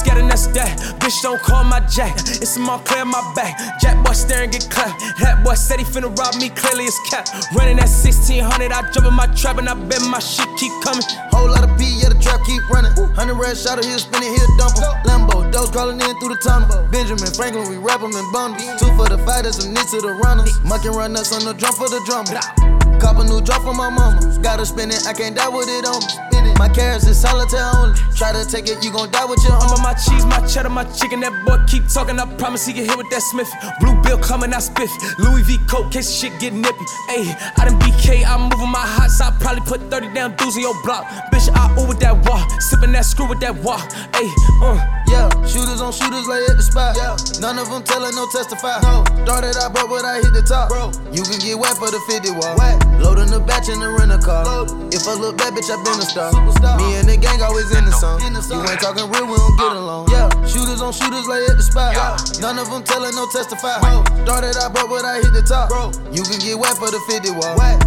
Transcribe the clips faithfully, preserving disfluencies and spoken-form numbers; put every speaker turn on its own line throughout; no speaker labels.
scared and that's that. Bitch, don't call my jack. It's a Montclair my back. Jack boy staring, get clapped. That boy said he finna rob me, clearly it's cap. Running at sixteen hundred, I jump in my trap and I bet my shit keep coming.
Whole lot of B, yeah, the trap keep running. Hundred red shot, he'll spin it, he'll dump him. Lambo, dogs crawling in through the tunnel. Benjamin Franklin, we wrap him in bundles. Two for the fighters, some nits to the runners. Mucking run nuts on the drum for the drummer. Cop a new drop for my mama. Gotta spin it, I can't die with it on me. My carrots is solitaire only. Try to take it, you gon' die with your
I'm
home.
on my cheese, my cheddar, my chicken. That boy keep talking, I promise he get hit with that Smith. Blue bill coming, I spiff. Louis V coat, case shit get nippy. Ayy, I done B K, I'm moving my hot, so I probably put thirty down dudes in your block. Bitch, I ooh with that walk, sippin' that screw with that walk. Ayy, uh.
Yeah, shooters on shooters lay at the spot. Yeah, none of them tellin' no testify. No, started I brought, but I hit the top. Bro, you can get wet for the fifty wall. Wet, loading the batch in the rental car. Load. If I look bad, bitch, I been a star. Superstar. Me and the gang always in the song. In the song. You ain't talking real, we don't get along. Yeah, shooters on shooters lay at the spot. Yeah. None of them tellin' no testify. No, started I brought, but I hit the top. Bro, you can get wet for the fifty wall. Wet.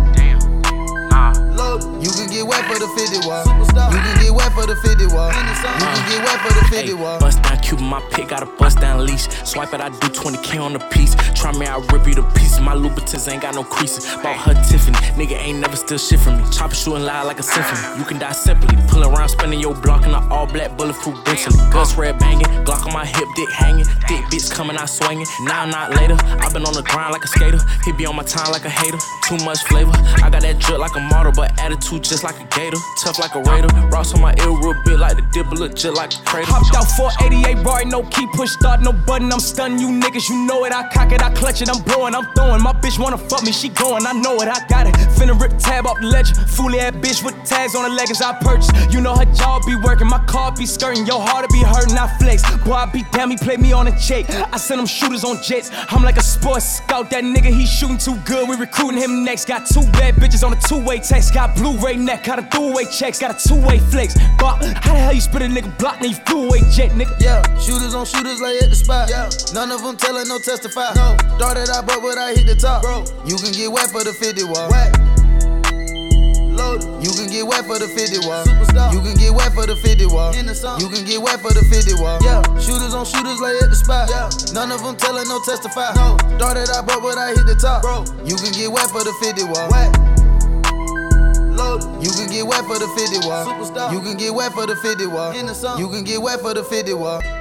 You can get wet for the fifty wall. You can get wet for the fifty wall. You can get wet for the fifty wall.
Bust down Cuban, my pick, got a bust down leash. Swipe it, I do twenty K on the piece. Try me, I rip you to pieces. My Louboutins ain't got no creases. Bought her Tiffany, nigga ain't never still shit from me. Chopper shooting loud like a symphony. You can die separately. Pull around, spinning your block in an all black bulletproof Bentley. Gus red banging, Glock on my hip, dick hanging. Thick bitch coming out swinging. Now not later. I been on the grind like a skater. He be on my time like a hater. Too much flavor. I got that drip like a model, but attitude just like a gator. Tough like a raider. Rocks on my ear real big like the dipper, look just like a crater.
Hopped out four eighty-eight bar, no key, push start, no button. I'm stunning you niggas, you know it. I cock it, I clutch it, I'm blowing, I'm throwing. My bitch wanna fuck me, she going, I know it, I got it. Finna rip the tab off the ledger. Fooly ass bitch with the tags on the leggings I purchased. You know her jaw be working, my car be skirting. Your heart be hurting, I flex. Boy, I be damn, he play me on a check. I send them shooters on jets. I'm like a sports scout, that nigga, he shooting too good. We recruiting him next. Got two bad bitches on a two-way text. Got Blu-ray neck, got a two-way checks. Got a two-way flex. But how the hell you spit a nigga block, then you flew away jet, nigga?
Yeah, shooters on shooters lay at the spot. Yeah, none of them tellin' no testify. No, started I brought, but I hit the top. Bro, you can get wet for the fifty wall. Wet. Load. You can get wet for the fifty wall. Superstar. You can get wet for the fifty wall. In the song. You can get wet for the fifty wall. Yeah, shooters on shooters lay at the spot. Yeah, none of them tellin' no testify. No, started I brought, but I hit the top. Bro, you can get wet for the fifty wall. Wet. Load. You can get wet for the fifty wall. Superstar. You can get wet for the fifty wall. In the song. You can get wet for the fifty wall.